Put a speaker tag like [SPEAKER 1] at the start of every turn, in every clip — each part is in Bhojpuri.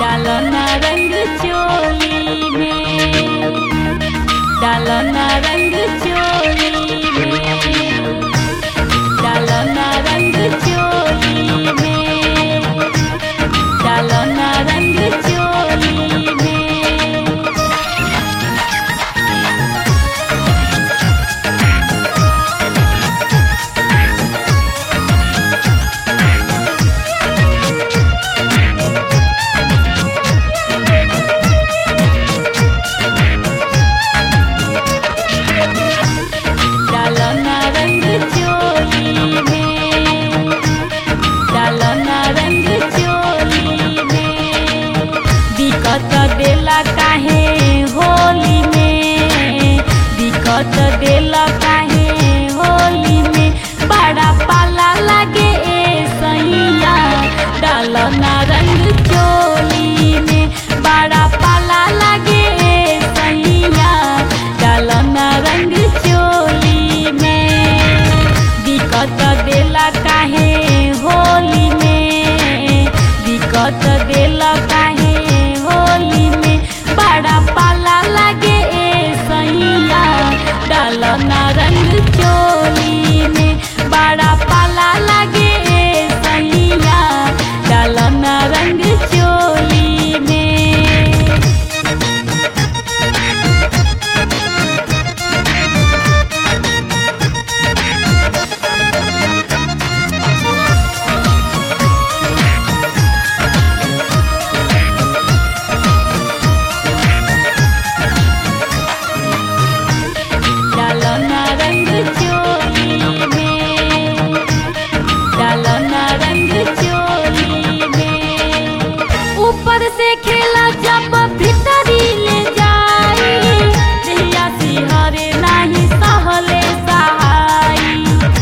[SPEAKER 1] डालो ना रंग चोली में, डालो ना रंग चोली में, डालो ना रंग चोली में, डालो ना रंग चोली में। डालो ना रंग चोली में, डालो ना रंग चोली में। दिक्कत देला काहे होली में, दिक्कत देला काहे होली में। बड़ा पाला लगे ए सैया, डालो ना रंग चोली में। बड़ा पाला लगे ए सैया, डालो ना रंग चोली में। दिक्कत देला काहे होली में, दिक्कत देला काहे होली में। बड़ा पाला लगे ए सैया, डालो ना रंग चोली में। बड़ा पाला लगे ए सैया, डालो ना रंग चोली में। डालो ना रंग चोली में, डालो ना रंग चोली में। ऊपर से खेला जब भीतरी ले जाई, जहिया सिहरे नाही सहले सहाई।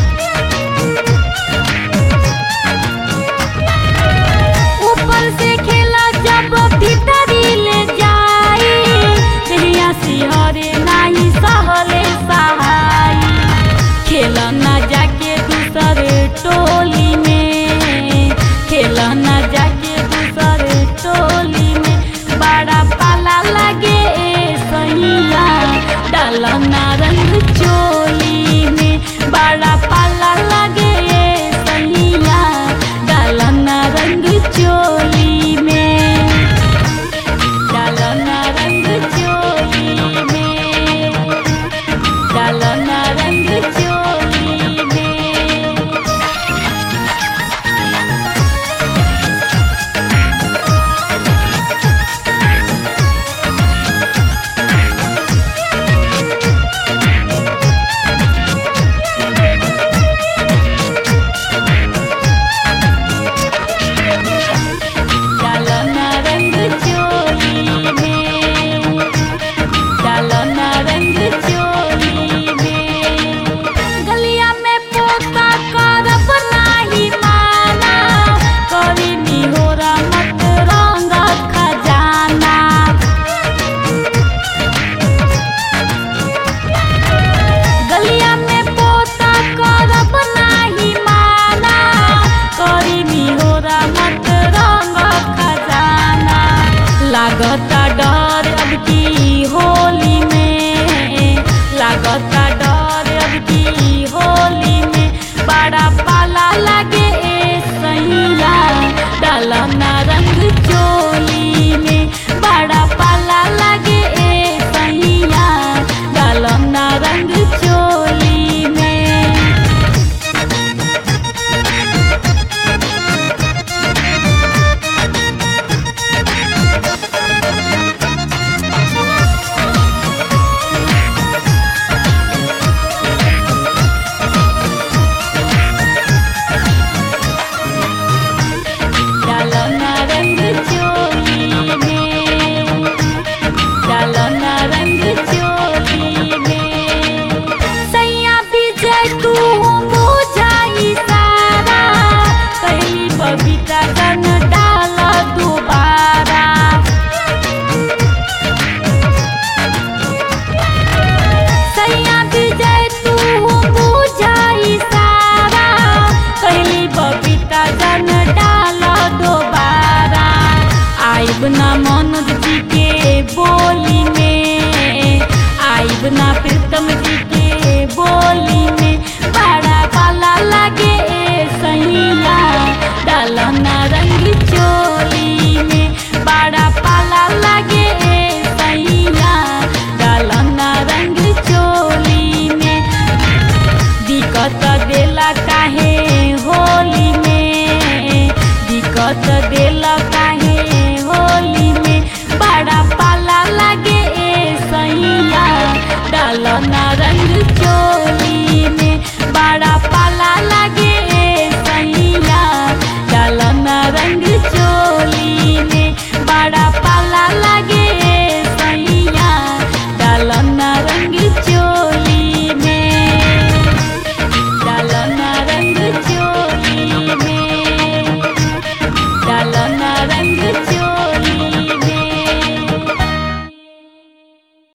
[SPEAKER 1] ऊपर से खेला जब भीतरी ले जाई, जहिया सिहरे नाही सहले सहाई। खेला ना जाके दूसरे टोली में, खेला ना जाके दूसरे टोली में। बड़ा पाला लगे ए सैया, डालो ना रंग चोली में। बड़ा पाला लगे ए सैया, डालो ना रंग चोली में। डालो ना रंग चोली में, डालो ना रंग चोली में। डालो ना रंग चोली में, डालो ना रंग चोली में। गलिया में पोता करब नाही माना, करी निहोरा मत रंग खजाना। गलिया में पोता करब नाही माना, करी निहोरा मत रंग खजाना। लागता डर अब की होली में, लागता डर अब की होली में। बड़ा पाला लगे ए सैया, डालो ना रंग चोली में। बड़ा पाला लगे ए सैया, डालो ना रंग चोली में। आइब ना मनोज जी के बोली में, आइब ना प्रीतम जी के बोली में। बड़ा पाला लगे सैया डाला ना रंगी चोली